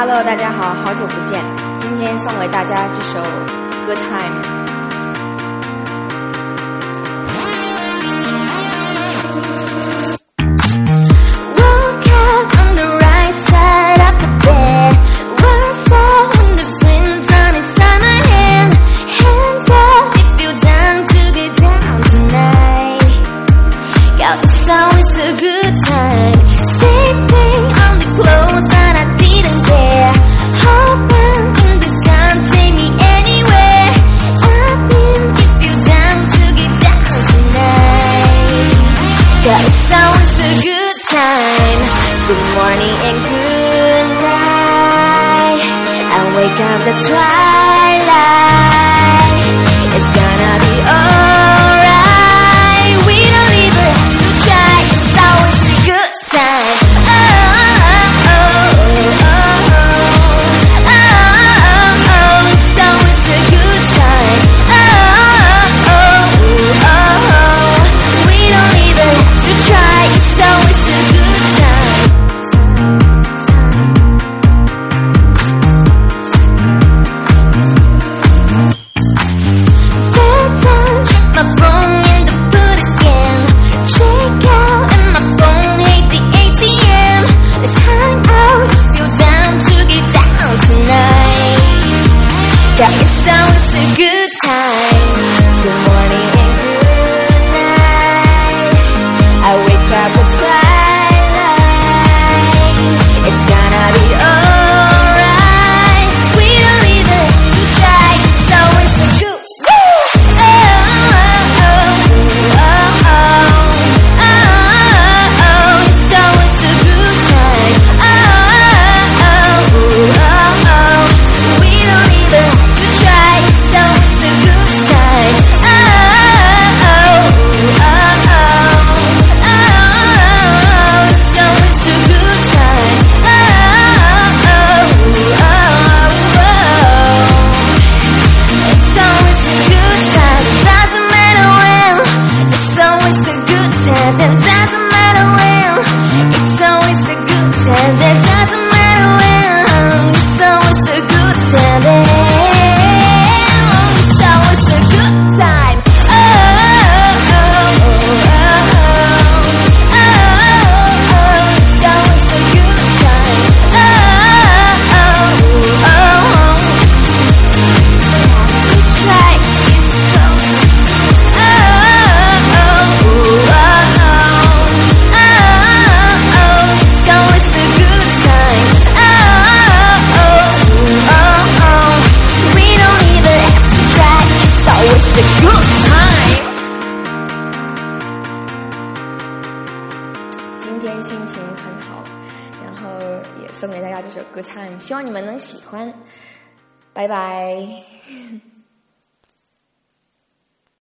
Hello， 大家好，好久不见。今天送给大家这首《Good Time》。 Good morning and good night. I wake up the twilight. It's gonna be alright. We don't even have to try. It's always a good time. Oh, oh, oh, oh, oh, oh. It's always a good time. Oh, oh, oh, oh. We don't even have to try. It's always a good time. Yeah, it's always a good time. Good morning and good night. I wake up with twilight. It's gonna be alright. We don't even have to try. It's always a good time. Oh, oh, oh, oh, oh, oh. It's always a good time. Oh, oh, oh, oh. We don't even try, it's always a good time. Oh, oh, oh, oh, oh, it's always a good time. Oh, oh, oh, oh, it's always a good time. Doesn't matter when, it's always a good time. That doesn't matter when, it's always a good time. That doesn't matter when, it's always a good time. 今天心情很好，然后也送给大家这首《Good Time》，希望你们能喜欢。拜拜。